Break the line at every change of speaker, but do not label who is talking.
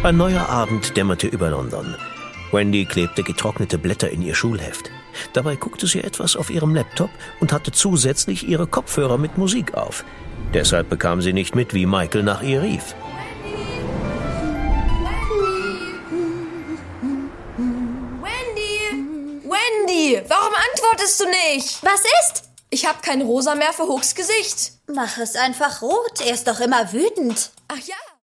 Ein neuer Abend dämmerte über London. Wendy klebte getrocknete Blätter in ihr Schulheft. Dabei guckte sie etwas auf ihrem Laptop und hatte zusätzlich ihre Kopfhörer mit Musik auf. Deshalb bekam sie nicht mit, wie Michael nach ihr rief.
Wendy, warum antwortest du nicht?
Was ist?
Ich habe kein Rosa mehr für Hooks Gesicht.
Mach es einfach rot, er ist doch immer wütend.
Ach ja.